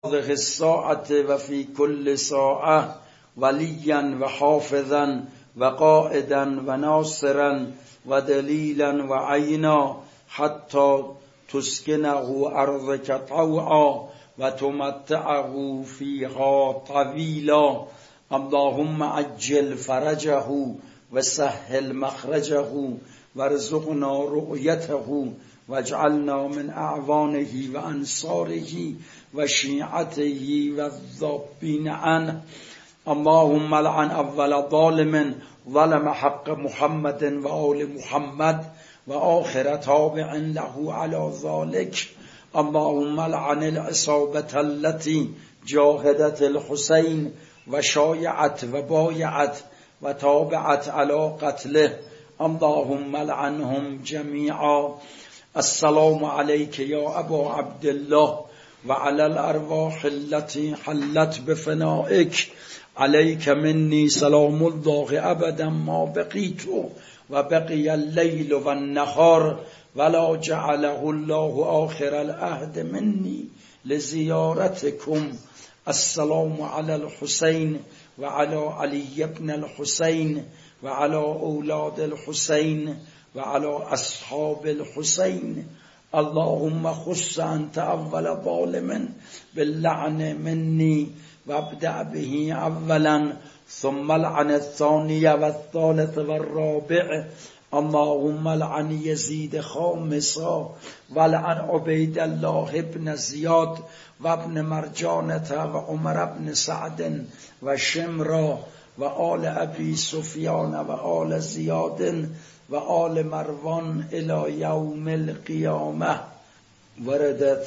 هذه الساعة وفي كل ساعة وليا وحافظا وقائدا وناصرا ودليلا وعينا حتى تسكنه أرضك طوعا وتمتعه فيها طويلا. اللهم عجل فرجه وسهل مخرجه وارزقنا رؤيته واجعلنا من أعوانه وأنصاره وشيعته والذابين عنه. اللهم لعن أول ظالم ظلم حق محمد وآل محمد وآخر تابع له على ذلك. اللهم لعن العصابة التي جاهدت الحسين وشايعت وبايعت وتابعت على قتله. اللهم لعنهم جميعا. السلام عليك يا أبا عبد الله وعلى الأرواح التي حلت بفنائك. عليك مني سلام الله أبدا ما بقيت وبقي الليل والنهار ولا جعله الله آخر العهد مني لزيارتكم. السلام على الحسين وعلى علي بن الحسين وعلى أولاد الحسين وعلى أصحاب الحسين. اللهم خص أنت أول ظالم باللعن مني وابدأ به أولا ثم لعن الثاني والثالث والرابع. اللهم لعن يزيد خامسا ولعن عبيد الله بن زياد وابن مرجانة وعمر بن سعد وشمرا وآل أبي سفيان وآل زياد وآل مروان إلى يوم القيامة. وردت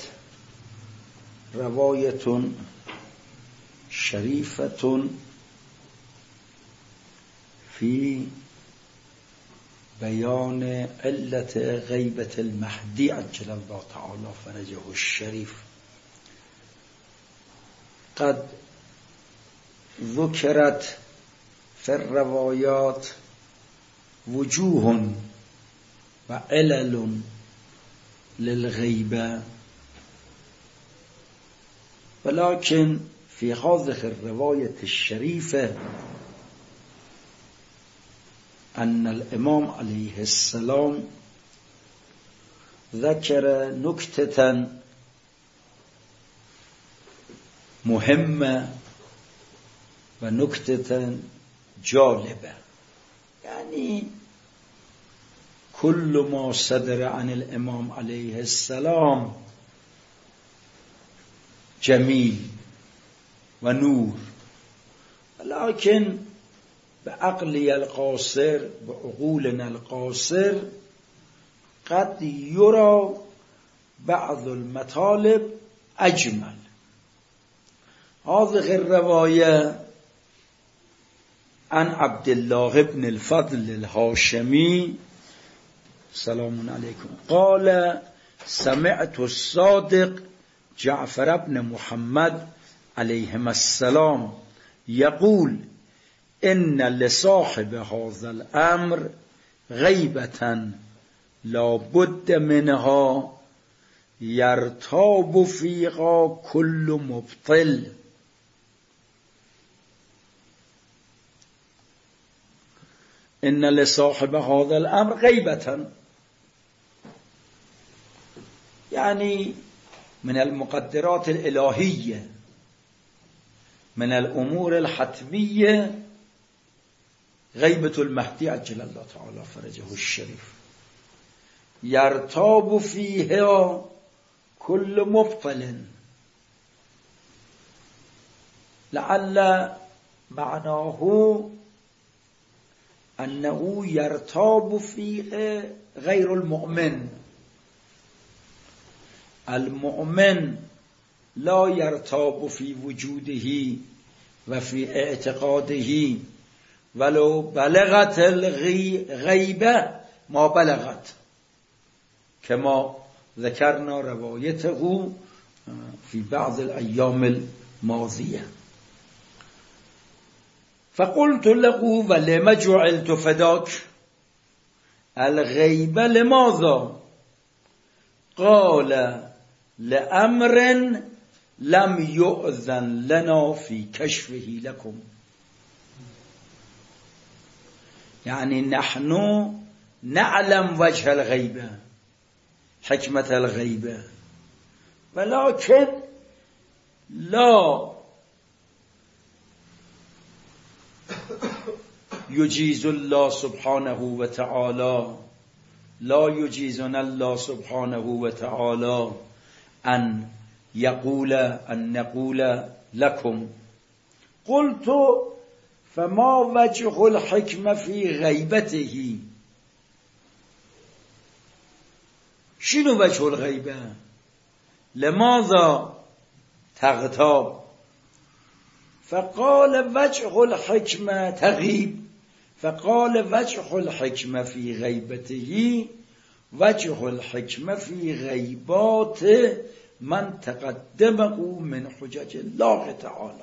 رواية شريفة في بيان علة غيبة المهدي عجل الله تعالى فرجه الشريف. قد ذكرت في الروايات وجوه وعلل للغيبة، ولكن في هذه الرواية الشريفة أن الإمام عليه السلام ذكر نكتة مهمة ونكتة جالبة. يعني كل ما صدر عن الإمام عليه السلام جميل ونور، لكن بعقلي القاصر بعقولنا القاصر قد يرى بعض المطالب أجمل. هذه الرواية عن عبد الله بن الفضل الهاشمي سلام عليكم قال: سمعت الصادق جعفر بن محمد عليهما السلام يقول: إن لصاحب هذا الأمر غيبة لا بد منها يرتاب فيها كل مبطل. إن لصاحب هذا الأمر غيبة، يعني من المقدرات الإلهية، من الأمور الحتمية غيبة المهدي عجل الله تعالى فرجه الشريف. يرتاب فيها كل مبطل، لعل معناه أنه يرتاب فيه غير المؤمن. المؤمن لا يرتاب في وجوده وفي اعتقاده ولو بلغت الغيبة ما بلغت، كما ذكرنا روايته في بعض الأيام الماضية. فقلت له: ولم جعلت فداك؟ الغيبة لماذا؟ قال: لأمر لم يؤذن لنا في كشفه لكم. يعني نحن نعلم وجه الغيبة، حكمة الغيبة، ولكن لا يجيز الله سبحانه وتعالى، لا يجيزنا الله سبحانه وتعالى أن نقول لكم. قلت فما وجه الحكمة في غيبته؟ شنو وجه الغيبة؟ لماذا تغتاب؟ فقال وجه الحكمة تغيب. فقال وجه الحكمة في غيبته وجه الحكمة في غيبات من تقدمه من حجج الله تعالى.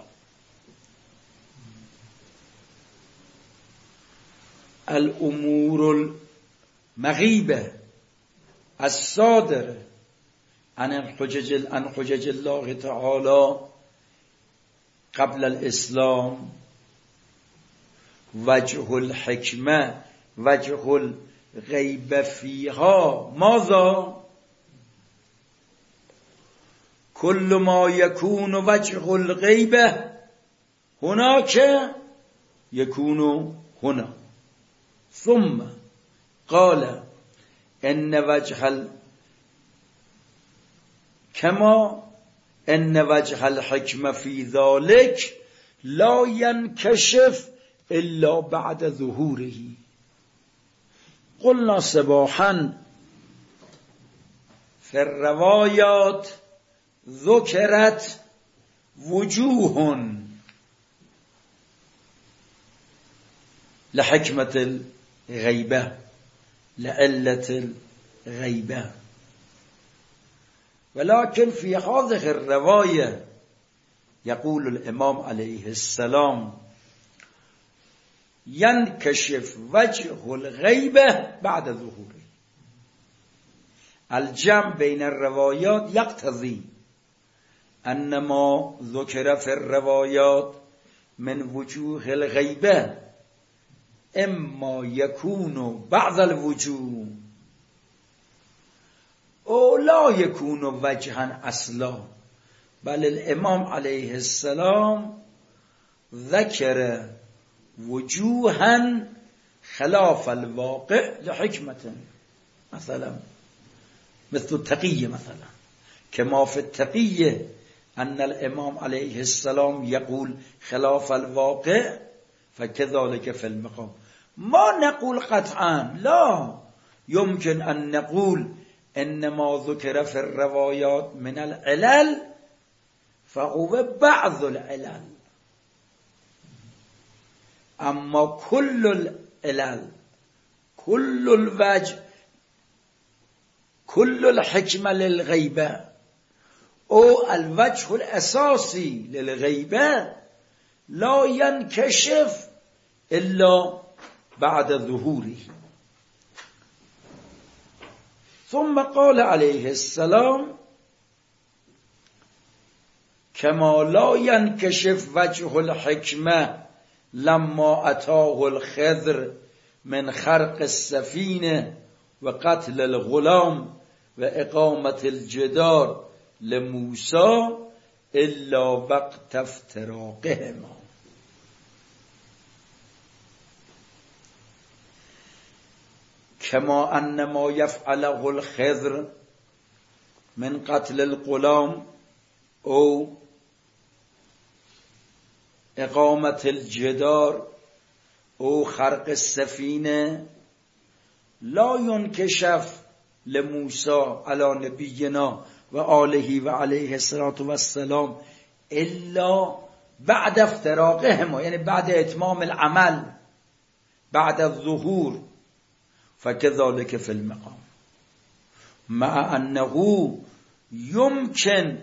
الأمور المغيبة الصادرة عن حجج الله تعالى قبل الإسلام، وجه الحكمة وجه الغيبة فيها ماذا؟ كل ما يكون وجه الغيبة هناك يكون هنا. ثم قال إن وجه الحكمة في ذلك لا ينكشف إلا بعد ظهوره. قلنا صباحا في الروايات ذكرت وجوه لحكمة الغيبة، لعلة الغيبة، ولكن في هذه الرواية يقول الإمام عليه السلام ينكشف وجه الغيبة بعد ظهوره. الجمع بين الروايات يقتضي أن ما ذكر في الروايات من وجوه الغيبة إما يكون بعض الوجوه أو لا يكون وجها أصلا، بل الإمام عليه السلام ذكر وجوها خلاف الواقع لحكمة، مثلا مثل التقية، مثلا كما في التقية أن الإمام عليه السلام يقول خلاف الواقع، فكذلك في المقام. ما نقول قطعا، لا، يمكن أن نقول إنما ذكر في الروايات من العلل فهو بعض العلل، أما كل العلل، كل الوجه، كل الحكمة للغيبة أو الوجه الأساسي للغيبة لا ينكشف إلا بعد ظهوره. ثم قال عليه السلام كما لا ينكشف وجه الحكمة لما أتاه الخضر من خرق السفينة وقتل الغلام وإقامة الجدار لموسى إلا وقت افتراقهما. كما أن ما يفعله الخضر من قتل الغلام أو إقامة الجدار أو خرق السفينة لا ينكشف لموسى على نبينا وآله وعليه الصلاة والسلام إلا بعد افتراقهم، يعني بعد إتمام العمل، بعد الظهور. فكذلك في المقام، مع أنه يمكن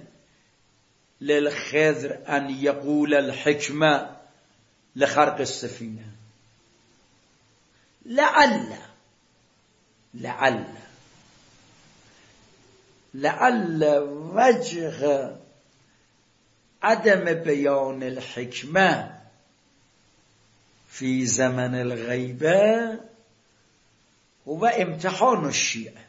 للخضر أن يقول الحكمة لخرق السفينة، لعل وجه عدم بیان الحکمه في زمن الغیبه هو امتحان الشیعه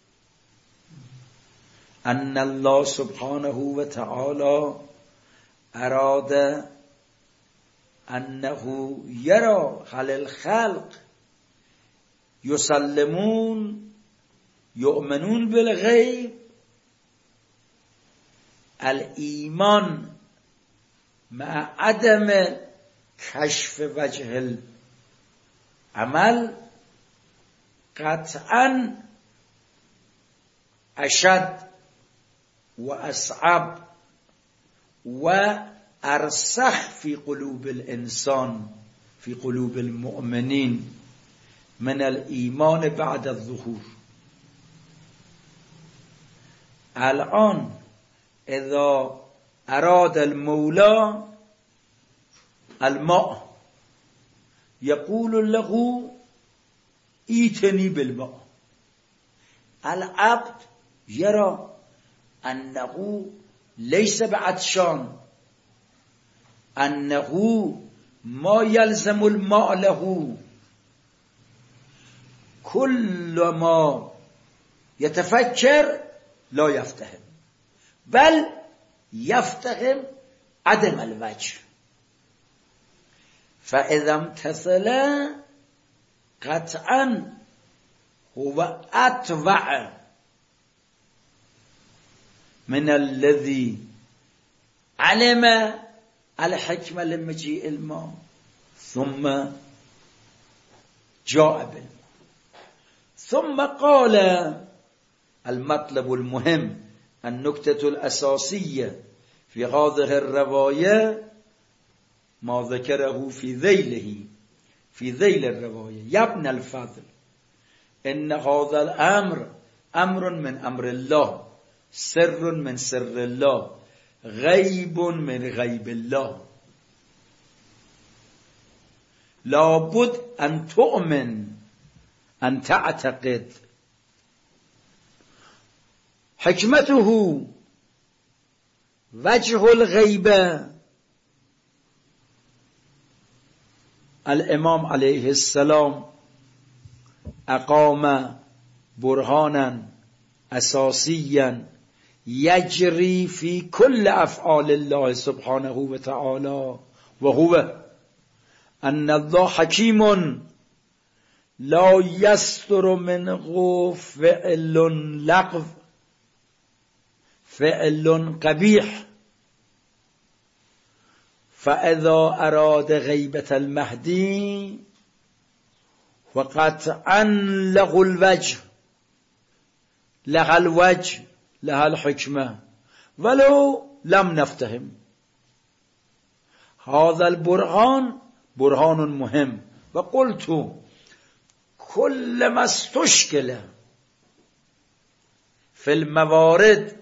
ان الله سبحانه و تعالی اراد انه یرى هل الخلق یسلمون یؤمنون بالغیب الایمان مع عدم کشف وجه العمل قطعا اشد و اصعب و ارسخ في قلوب الانسان في قلوب المؤمنين من الایمان بعد الظهور. الان اذا اراد المولى الماء يقول له ایتنی بالماء، العبد يرى انه ليس بعطشان، انه ما يلزم الماء له، كل ما يتفكر لا يفتهم بل يفتهم عدم الوجه، فإذا امتثل قطعا هو أتبع من الذي علم الحكمة لمجيء الماء ثم جاء بالماء. ثم قال المطلب المهم النكتة الأساسية في هذه الرواية ما ذكره في ذيل الرواية: يا ابن الفضل إن هذا الأمر أمر من أمر الله، سر من سر الله، غيب من غيب الله، لابد أن تؤمن، أن تعتقد. حكمته وجه الغيبة. الإمام عليه السلام أقام برهانا أساسيا يجري في كل أفعال الله سبحانه وتعالى، وهو أن الله حكيم لا يستر منه فعل لغو، فعل قبيح. فإذا أراد غيبة المهدي وقطعا له الوجه، لها الوجه، لها الحكمة، ولو لم نفتهم. هذا البرهان برهان مهم. وقلت كلما استشكل في الموارد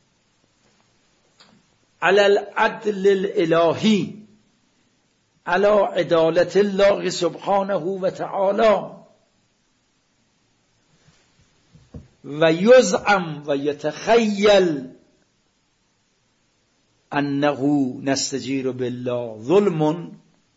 على العدل الإلهي، على عدالة الله سبحانه وتعالى، ويزعم ويتخيل أنه نستجير بالله، ظلم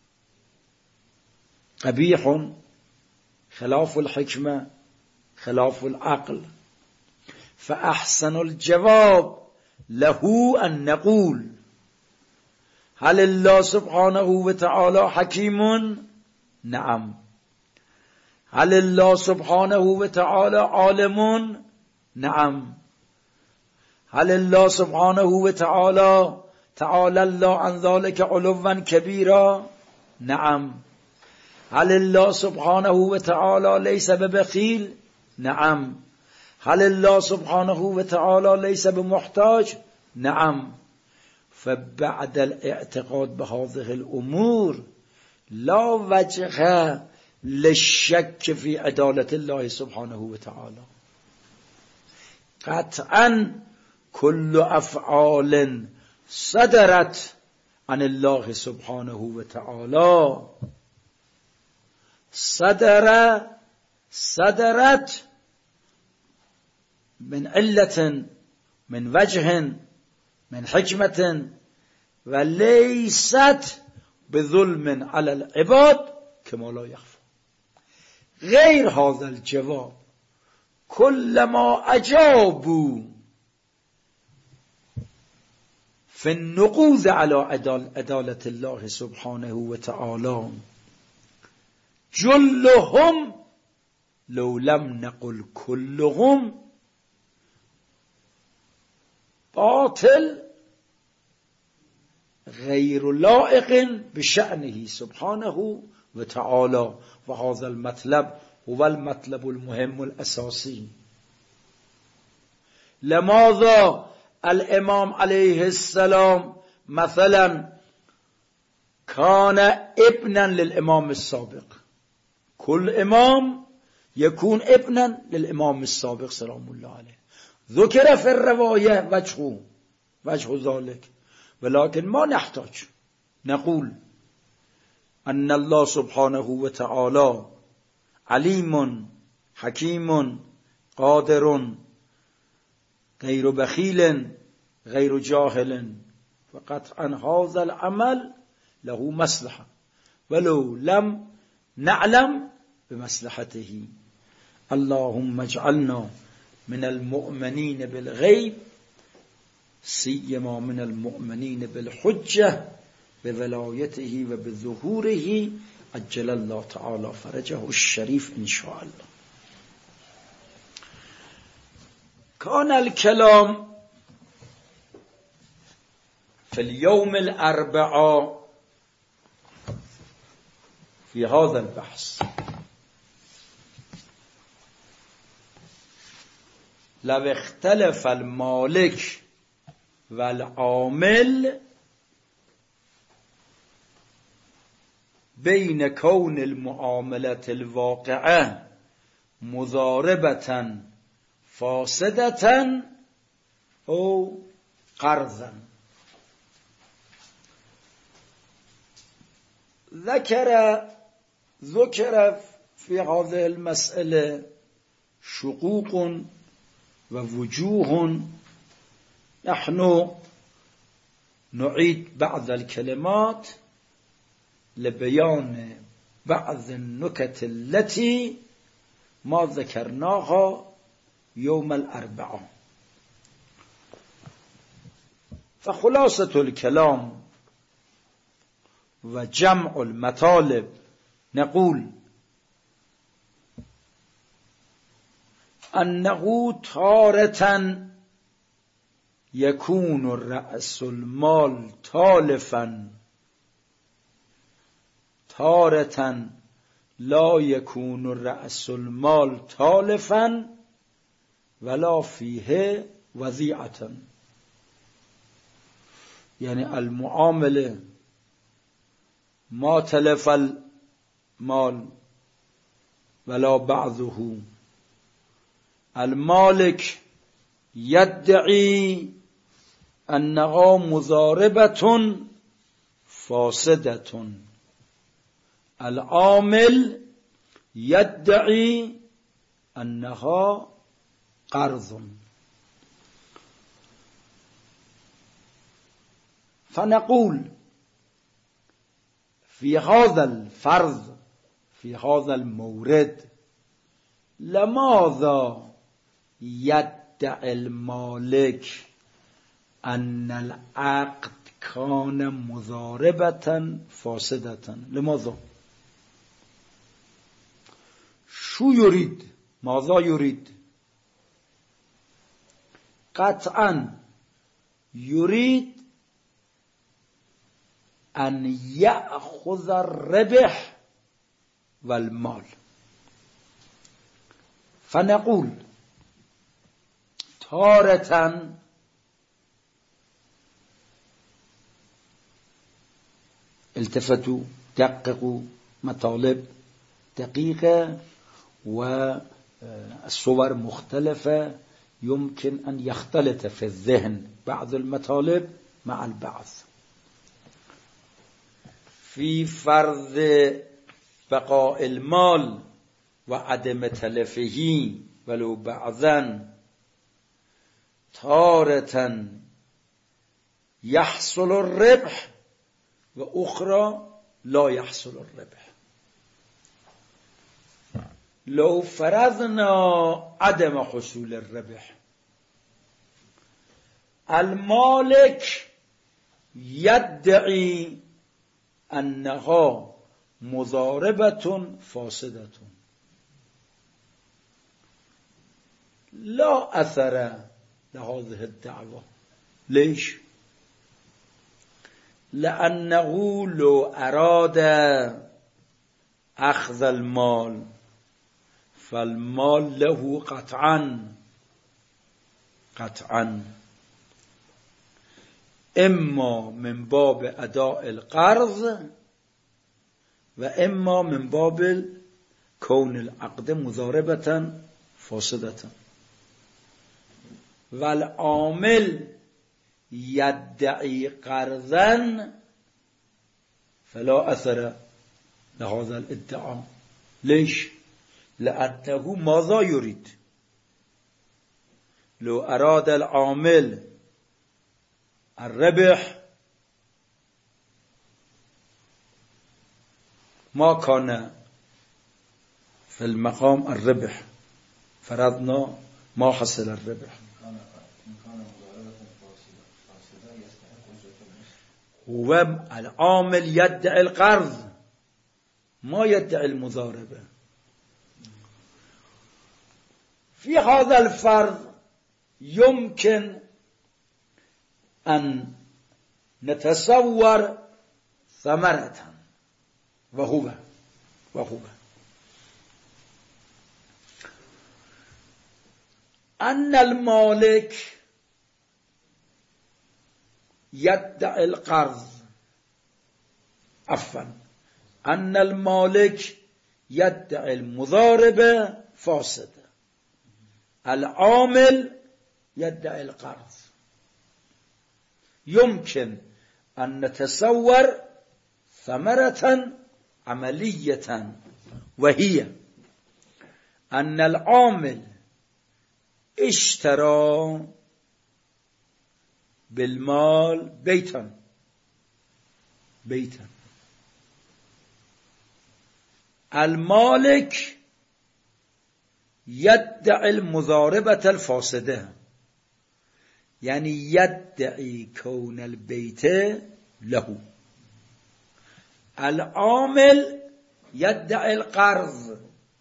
قبيح خلاف الحكمة، خلاف العقل. فأحسن الجواب له أن نقول: هل الله سبحانه وتعالى حكيم؟ نعم. هل الله سبحانه وتعالى عالم؟ نعم. هل الله سبحانه وتعالى تعالى الله عن ذلك علوا كبيرا؟ نعم. هل الله سبحانه وتعالى ليس ببخيل؟ نعم. هل الله سبحانه وتعالى ليس بمحتاج؟ نعم. فبعد الاعتقاد بهذه الأمور لا وجه للشك في عدالة الله سبحانه وتعالى. قطعا كل أفعال صدرت عن الله سبحانه وتعالى صدرت من علة، من وجه، من حكمة، و لیست بظلم علی العباد کما لا یخفی. غیر هذا الجواب كلما اجابوا في النقوض على عدالة الله سبحانه وتعالى جلهم لو لم نقل كلهم باطل غير لائق بشأنه سبحانه وتعالى. وهذا المطلب هو المطلب المهم الأساسي. لماذا الإمام عليه السلام مثلا كان ابنا للإمام السابق؟ كل إمام يكون ابنا للإمام السابق سلام الله عليه. ذكر في الرواية وجه ذلك، ولكن ما نحتاج نقول أن الله سبحانه وتعالى عليم حكيم قادر غير بخيل غير جاهل، فقطعا هذا العمل له مصلحة ولو لم نعلم بمصلحته. اللهم اجعلنا من المؤمنين بالغيب سيما من المؤمنين بالحجة بولايته وبظهوره عجل الله تعالى فرجه الشريف إن شاء الله. كان الكلام في اليوم الأربعاء في هذا البحث. لو اختلف المالك والعامل بين كون المعاملة الواقعة مضاربة فاسدة أو قرضا. ذكر في هذه المسألة شقوق ووجوه. نحن نعيد بعض الكلمات لبيان بعض النكت التي ما ذكرناها يوم الأربعاء. فخلاصة الكلام وجمع المطالب نقول أنه تارة يكون رأس المال تالفا، تارة لا يكون رأس المال تالفا ولا فيه وضيعة. يعني المعاملة ما تلف المال ولا بعضه. المالك يدعي أنها مضاربة فاسدة، العامل يدعي أنها قرض. فنقول في هذا الفرض في هذا المورد لماذا يدعي المالك أن العقد كان مضاربة فاسدة؟ لماذا؟ شو يريد؟ ماذا يريد؟ قطعا يريد أن يأخذ الربح والمال. فنقول تارة التفتوا دققوا مطالب دقيقة والصور مختلفة، يمكن أن يختلط في الذهن بعض المطالب مع البعض. في فرض بقاء المال وعدم تلفه ولو بعضا، تارة يحصل الربح وأخرى لا يحصل الربح. لو فرضنا عدم حصول الربح، المالك يدعي أنها مضاربة فاسدة لا أثر لهذه الدعوة. ليش؟ لأنه لو أراد أخذ المال فالمال له قطعا إما من باب أداء القرض وإما من باب كون العقد مضاربة فاسدة. والعامل يدعي قرضا فلا أثر لهذا الادعاء. ليش؟ لأنه ماذا يريد؟ لو أراد العامل الربح ما كان في المقام الربح، فرضنا ما حصل الربح. هو العامل يدعي القرض ما يدعي المضاربة. في هذا الفرض يمكن أن نتصور ثمرة وهو أن المالك يدعي القرض، أن المالك يدعي المضاربة فاسدة، العامل يدعي القرض. يمكن أن نتصور ثمرة عملية، وهي أن العامل اشترى بالمال بيتا، المالك يدعي المضاربة الفاسدة، يعني يدعي كون البيت له. العامل يدعي القرض،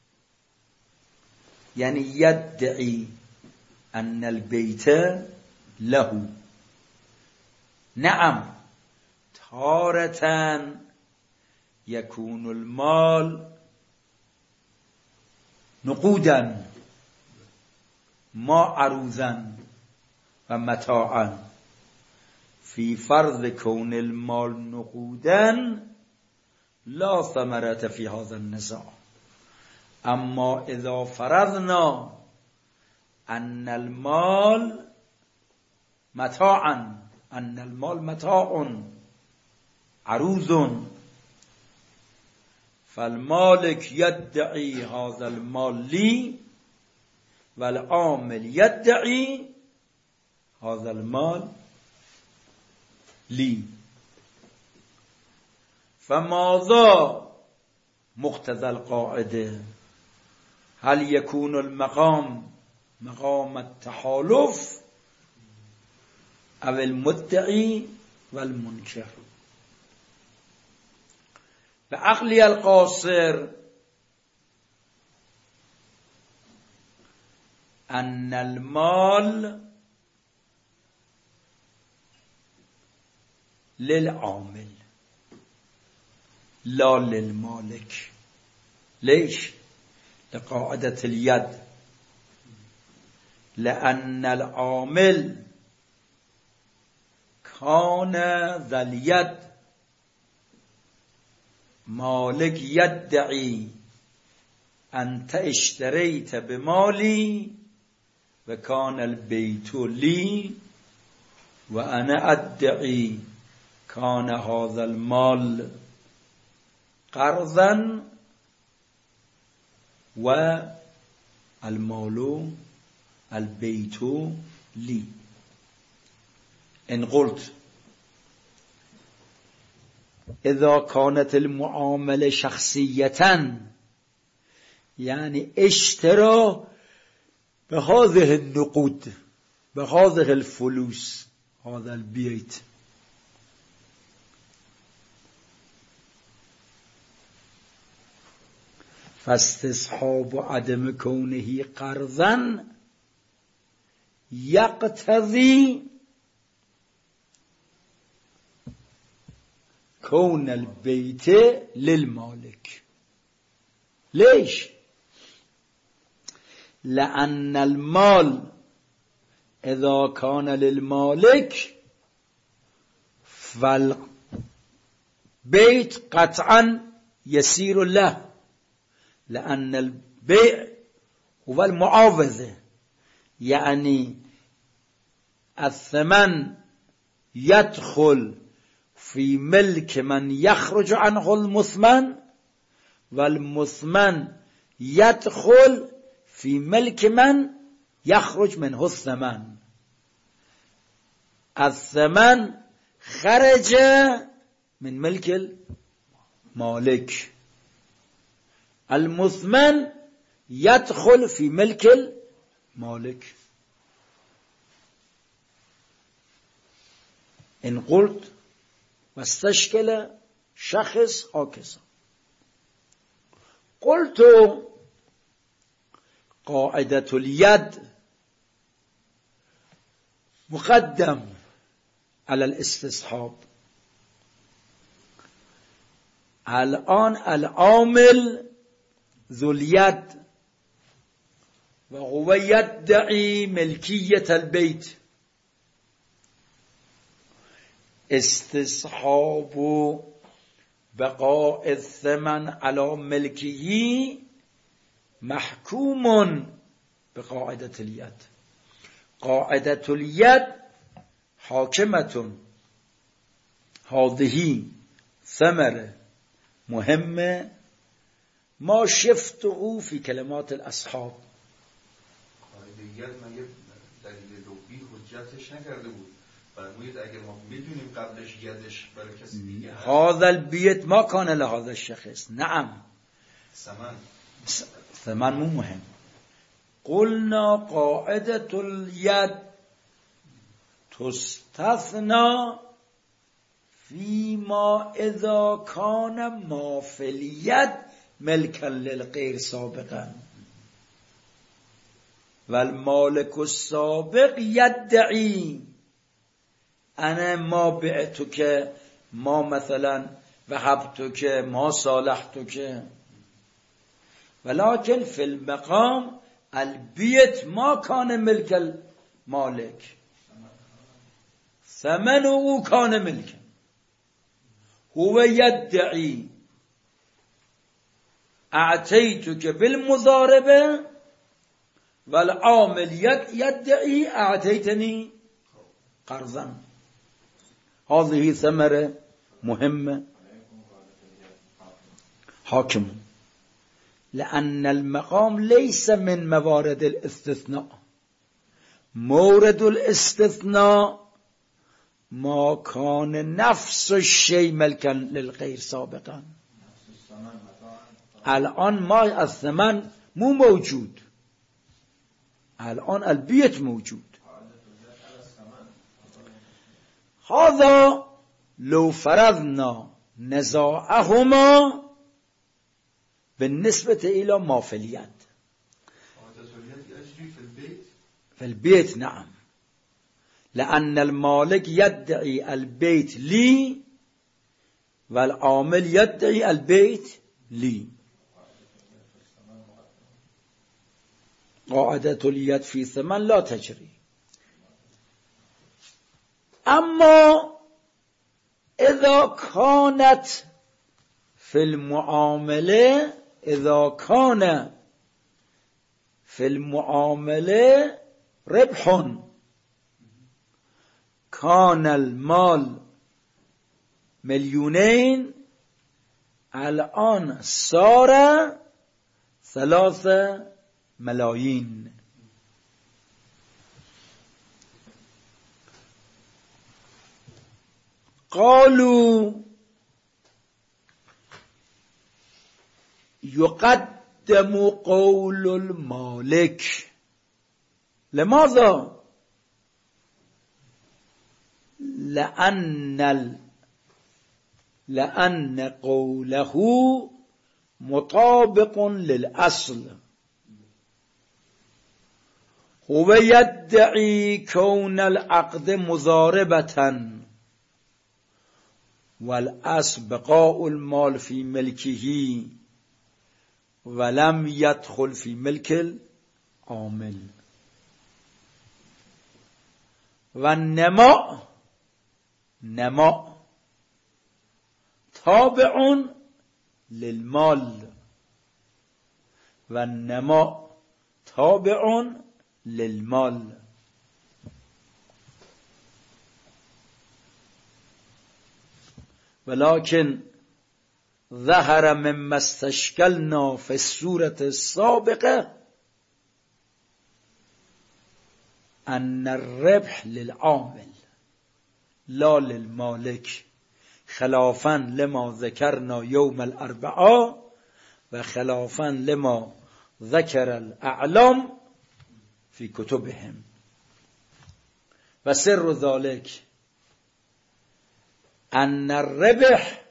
يعني يدعي أن البيت له. نعم، تارة يكون المال نقودا ما عروضا ومتاعا. في فرض كون المال نقودا لا ثمرة في هذا النزاع. أما إذا فرضنا أن المال متاعا، أن المال متاع عروض، فالمالك يدعي هذا المال لي والعامل يدعي هذا المال لي. فماذا مقتضى القاعدة؟ هل يكون المقام مقام التحالف أو المدعي والمنكر؟ بعقلي القاصر أن المال للعامل لا للمالك. ليش؟ لقاعدة اليد، لأن العامل كان ذا اليد، مالك يدعي أنت اشتريت بمالي وكان البيت لي، وأنا أدعي كان هذا المال قرضا والمال البيت لي. إن قلت اذا كانت المعامله شخصیتا يعني اشترى بهذه النقود بهذه الفلوس هذا البيت فاستصحاب عدم كونه قرضا يقتضي كون البيت للمالك. ليش؟ لأن المال إذا كان للمالك فالبيت قطعا يسير له، لأن البيع هو المعاوضة، يعني الثمن يدخل في ملك من يخرج عنه المثمن، والمثمن يدخل في ملك من يخرج منه الثمن. الثمن خرج من ملك المالك، المثمن يدخل في ملك المالك. إن قلت واستشكل شخص هكذا، قلت قاعدة اليد مقدم على الاستصحاب. الآن العامل ذو اليد وهو يدعي ملكية البيت، استصحاب بقاء الثمن على ملكه محكوم بقاعدة اليد. قاعدة اليد حاكمة. هذه ثمرة مهمة ما شفته في کلمات الاصحاب. دیگر من یه دلیل لغوی حجتش نکرده بود. فرمودید اگر ما میدونیم قبلش یدش برای کسی دیگه هست. هذا البيت ما كان لهذا الشخص. نعم. ثمن مو مهم. قلنا قاعدة اليد تستثنى فيما إذا كان ما في اليد ملكا للغير سابقا، والمالك السابق يدعي أنا ما بعتك، ما مثلا وهبتك، ما صالحتك، ولكن في المقام البيت ما كان ملك المالك، ثمنه كان ملكا. هو يدعي أعطيتك بالمضاربة، والعامل يدعي أعطيتني قرضا. هذه ثمرة مهمة حاكم، لأن المقام ليس من موارد الاستثناء. مورد الاستثناء ما كان نفس الشيء ملكا للغير سابقا. الآن ما الثمن مو موجود، الآن البيت موجود. هذا لو فرضنا نزاعهما بالنسبة إلى ما في اليد. في البيت نعم، لأن المالك يدعي البيت لي، والعامل يدعي البيت لي. قاعدة اليد في ثمن لا تجري. أما إذا كانت في المعاملة، إذا كان في المعاملة ربح، كان المال 2,000,000 الآن صار 3 ملايين. قالوا يقدم قول المالك. لماذا؟ لأن قوله مطابق للأصل. هو يدعي كون العقد مضاربة والأصل بقاء المال في ملكه ولم يدخل في ملك العامل. والنماء تابع للمال، والنماء تابع للمال. ولكن ظهر مما استشكلنا في السورة السابقة أن الربح للعامل لا للمالك، خلافا لما ذكرنا يوم الأربعاء وخلافا لما ذكر الأعلام في كتبهم. وسر ذلك أن الربح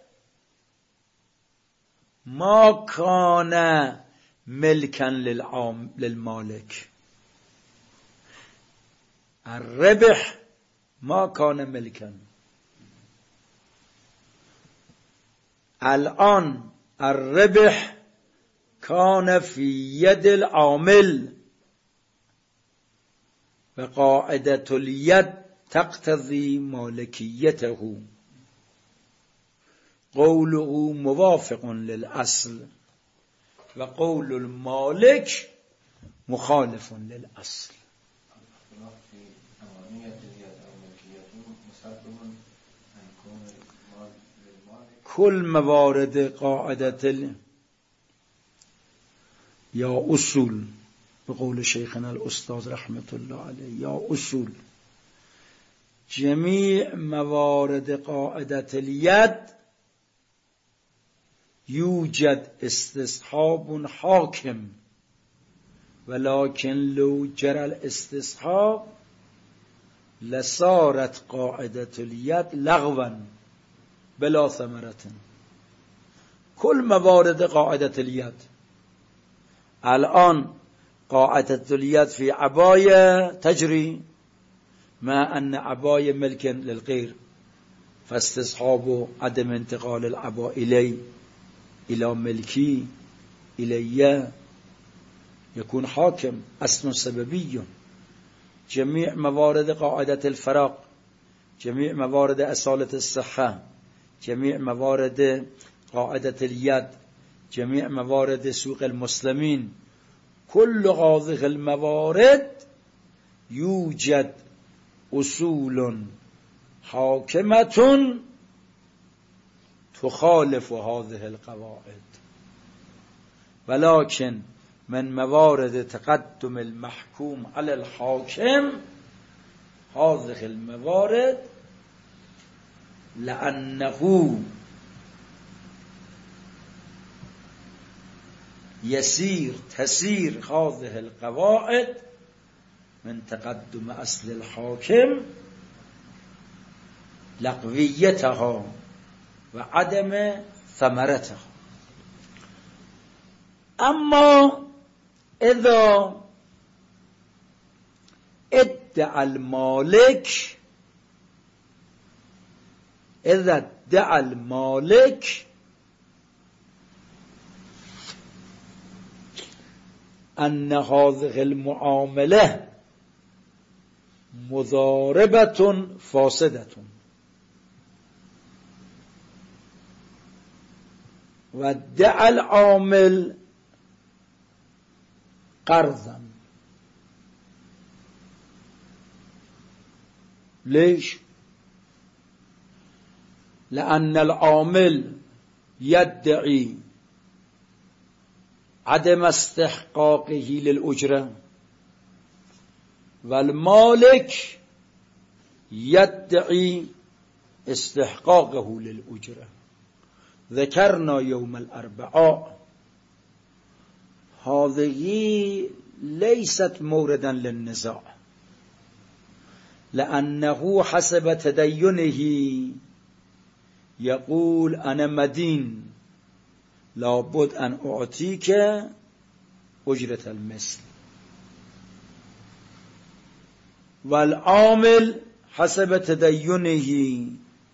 ما كان ملكا للمالك. الربح ما كان ملكا. الآن الربح كان في يد العامل، وقاعدة اليد تقتضي مالكيته. قوله موافق للأصل وقول المالك مخالف للأصل. كل موارد قاعدة يا أصول، بقول شيخنا الأستاذ رحمة الله عليه، يا أصول، جميع موارد قاعدة اليد يوجد استصحاب حاكم، ولكن لو جرى الاستصحاب لصارت قاعدة اليد لغوا بلا ثمرة. كل موارد قاعدة اليد، الآن قاعدة اليد في عباية تجري، ما أن عباية ملك للغير، فاستصحاب عدم انتقال العباء إلى ملكي إلي يكون حاكم، أصل سببي. جميع موارد قاعدة الفراق، جميع موارد أصالة الصحة، جميع موارد قاعدة اليد، جميع موارد سوق المسلمين، كل هذه الموارد يوجد أصول حاكمة تخالف هذه القواعد. ولكن من موارد تقدم المحكوم على الحاكم هذه الموارد لأنه تسير هذه القواعد من تقدم أصل الحاكم لقويتها وعدم ثمرتها. أما إذا ادعى المالك أن هذه المعاملة مضاربة فاسدة، وادعى العامل قرضا. ليش؟ لأن العامل يدعي عدم استحقاقه للأجرة، والمالك يدعي استحقاقه للأجرة. ذكرنا يوم الأربعاء هذه ليست موردا للنزاع لأنه حسب تدينه يقول أنا مدين لابد أن أعطيك أجرة المثل، والعامل حسب تدينه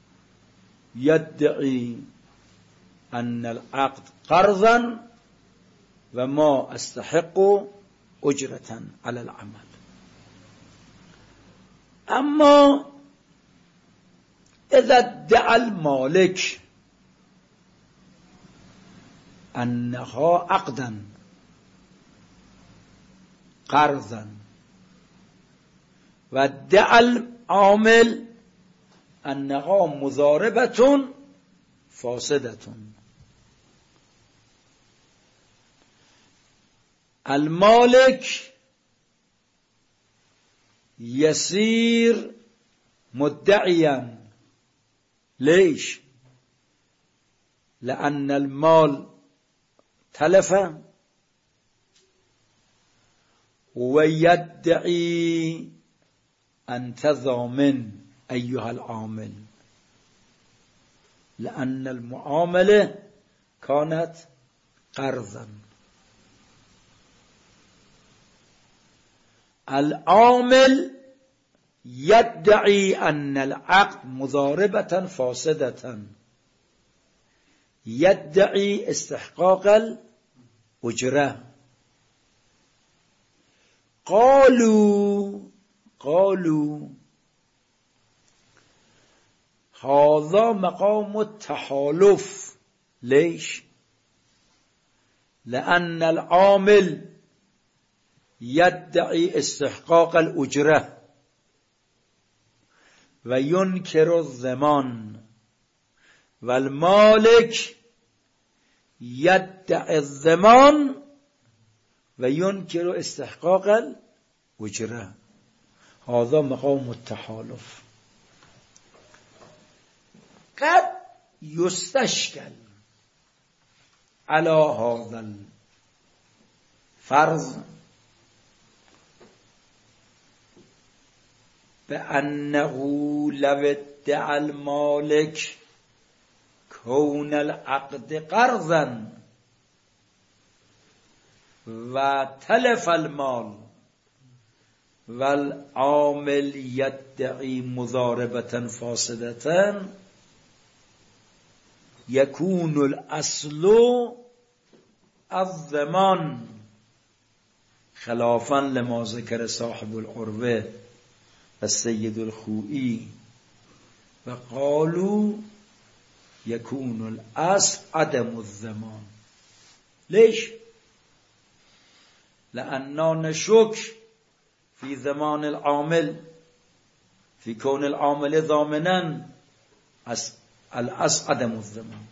يدعي أن العقد قرضا وما أستحق أجرة على العمل. أما إذا ادعى المالك أنها عقدا قرضا وادعى العامل أنها مضاربة فاسدة، المالك يصير مدعيا. ليش؟ لأن المال تلف ويدعي أنت ضامن أيها العامل، لأن المعاملة كانت قرضا. العامل يدعي أن العقد مضاربة فاسدة، يدعي استحقاق الأجرة. قالوا هذا مقام التحالف. ليش؟ لأن العامل يدعي استحقاق الأجرة وينكر الضمان، والمالك يدعي الضمان وينكر استحقاق الأجرة. هذا مقام التحالف. قد يستشكل على هذا الفرض بأنه لو ادعى المالك كون العقد قرضا وتلف المال والعامل يدعي مضاربة فاسدة يكون الأصل الضمان، خلافا لما ذكر صاحب العروة السيد الخوئي، وقالوا يكون الأصل عدم الضمان. ليش؟ لأننا نشك في ضمان العامل، في كون العامل ضامنا، الأصل عدم الضمان.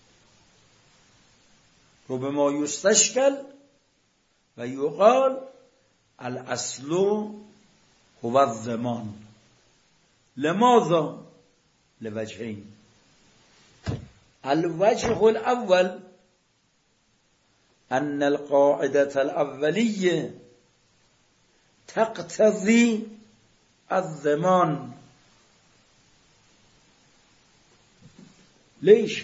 ربما يستشكل ويقال الأصل هو الضمان. لماذا؟ لوجهين. الوجه الأول أن القاعدة الأولية تقتضي الضمان. ليش؟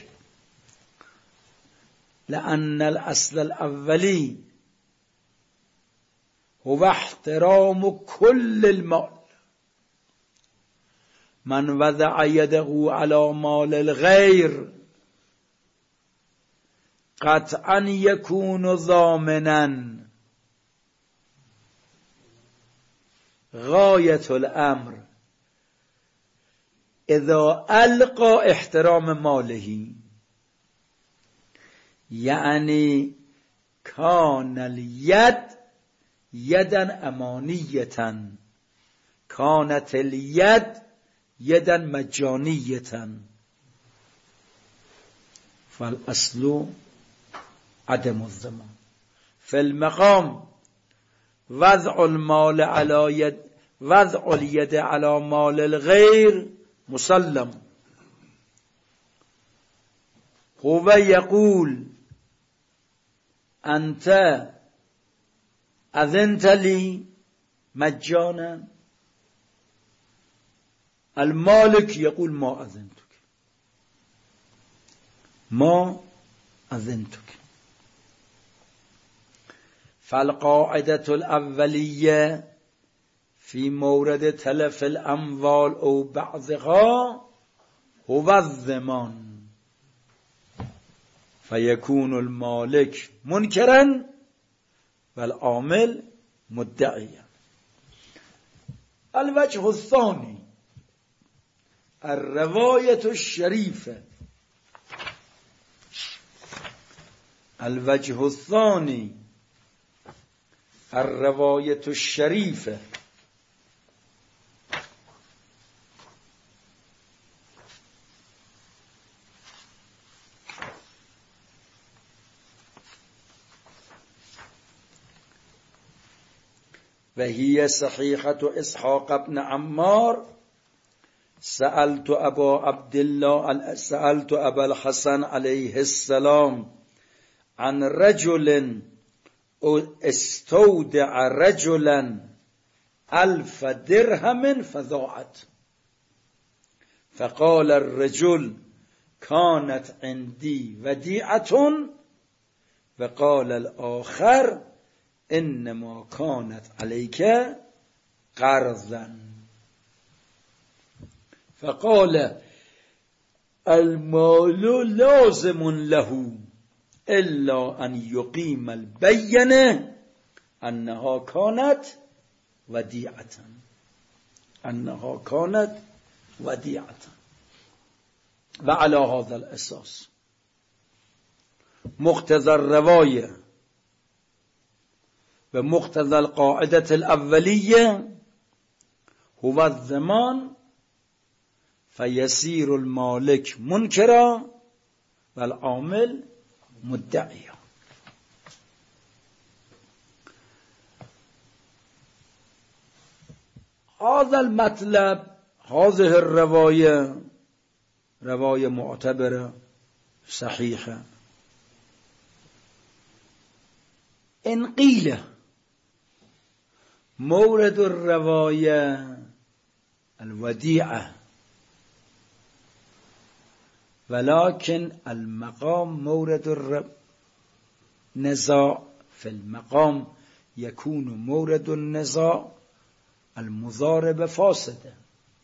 لأن الأصل الأولي هو احترام كل المال. من وضع يده على مال الغير قطعا يكون ضامنا. غاية الأمر إذا ألقى احترام ماله، يعني كان اليد يدا أمانية، كانت اليد يدا مجانية، فالأصل عدم الضمان. في المقام وضع المال على يد، وضع اليد على مال الغير مسلم. هو يقول أنت اذنت لی مجانا. المالك يقول ما اذنتك، ما اذنتك. فالقاعدة الأولية في مورد تلف الأموال أو بعضها هو الضمان، فيكون المالك منكرا والعامل مدعيا. الوجه الثاني الرواية الشريفة. الوجه الثاني الرواية الشريفة. وهي صحيحة إسحاق بن عمار: سألت أبا الحسن عليه السلام عن رجل استودع رجلا 1000 درهم فضاعت، فقال الرجل كانت عندي وديعة، وقال الآخر إنما كانت عليك قرضا. فقال المال لازم له إلا أن يقيم البينة أنها كانت وديعة، أنها كانت وديعة. وعلى هذا الأساس مقتضى الرواية ومقتضى القاعدة الأولية هو الضمان، فيسير المالك منكرا والعامل مدعيا. هذا المطلب، هذه الرواية رواية معتبرة صحيحة. إن قيل مورد الرواية الوديعة، ولكن المقام مورد النزاع. في المقام يكون مورد النزاع المضاربة فاسدة.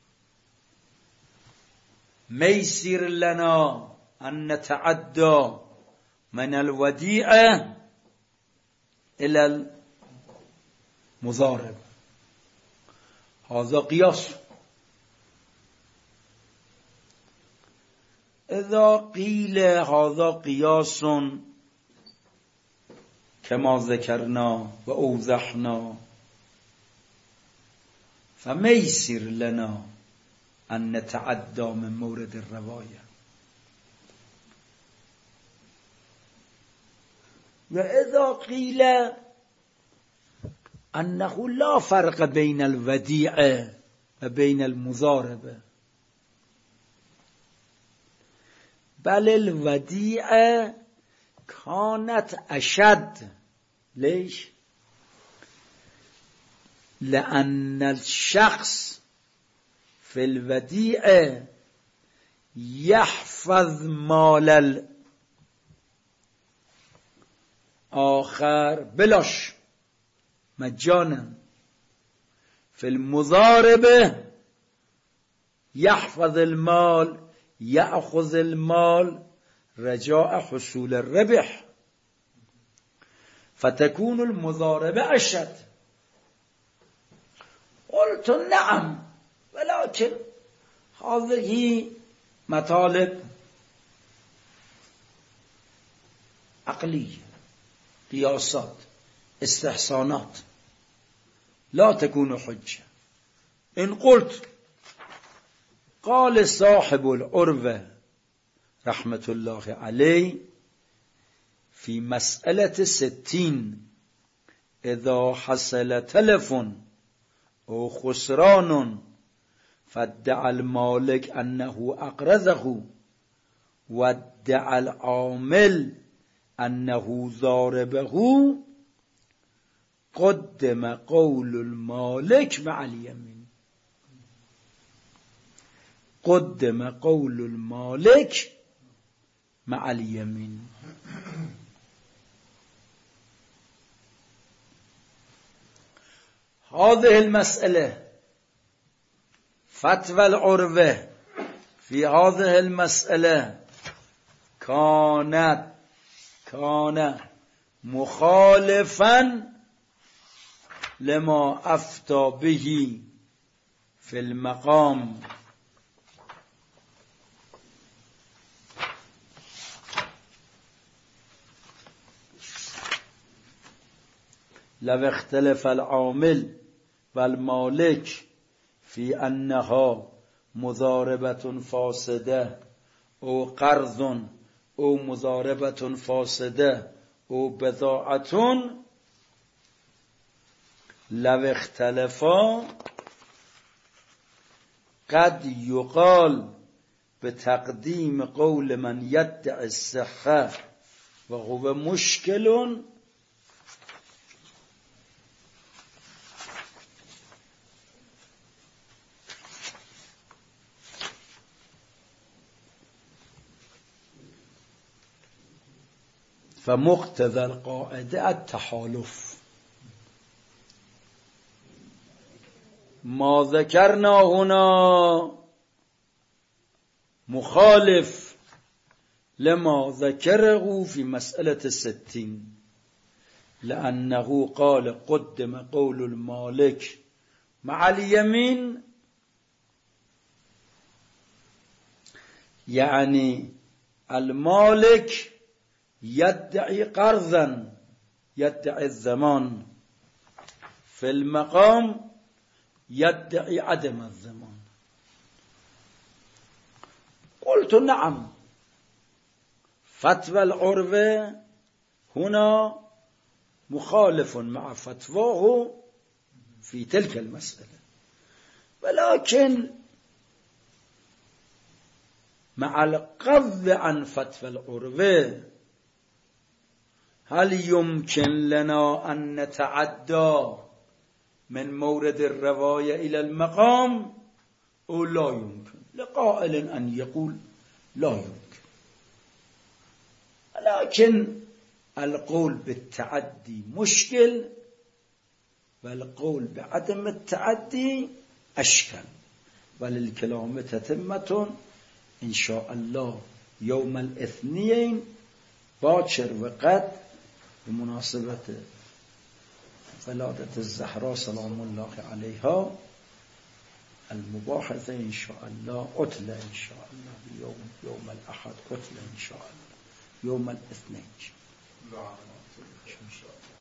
ميسر لنا أن نتعدى من الوديعة إلى المضاربة، هذا قياس. إذا قيل هذا قياس كما ذكرنا وأوضحنا، فميسر لنا أن نتعدى من مورد الرواية. وإذا قيل أنه لا فرق بين الوديعة وبين المضاربة، بل الوديعة كانت أشد. ليش؟ لأن الشخص في الوديعة يحفظ مال الآخر بلاش مجانا. في المضاربة يحفظ المال، يأخذ المال رجاء حصول الربح، فتكون المضاربة أشد. قلت نعم، ولكن هذه مطالب عقلية، قياسات، استحسانات، لا تكون حجة. إن قلت قال صاحب العروة رحمة الله عليه في مسألة 60: إذا حصل تلف أو خسران فادعى المالك أنه أقرضه، وادعى العامل أنه ضاربه، قدم قول المالك مع اليمين. قدم قول المالك مع اليمين. هذه المسألة فتوى العروة في هذه المسألة كان مخالفا لما أفتى به في المقام. لو اختلف العامل والمالك في أنها مضاربة فاسدة أو قرض أو مضاربة فاسدة أو بضاعة، لو اختلفا قد يقال بتقديم قول من يدعي الصحة وهو مشكل فمقتضى القاعدة التحالف. ما ذكرنا هنا مخالف لما ذكره في مسألة 60، لأنه قال قدم قول المالك مع اليمين، يعني المالك يدعي قرضا، يدعي الزمان، في المقام يدعي عدم الزمان. قلت نعم، فتوى العروة هنا مخالف مع فتواه في تلك المسألة، ولكن مع القبض عن فتوى العروة هل يمكن لنا أن نتعدى من مورد الرواية إلى المقام أو لا يمكن؟ لقائل أن يقول لا يمكن، لكن القول بالتعدي مشكل والقول بعدم التعدي أشكل. وللكلام تتمة إن شاء الله يوم الاثنين باكر وقت بمناسبة ولادة الزهراء سلام الله عليها المباحثة إن شاء الله قتلة إن شاء الله يوم الأحد قتلة إن شاء الله يوم الاثنين.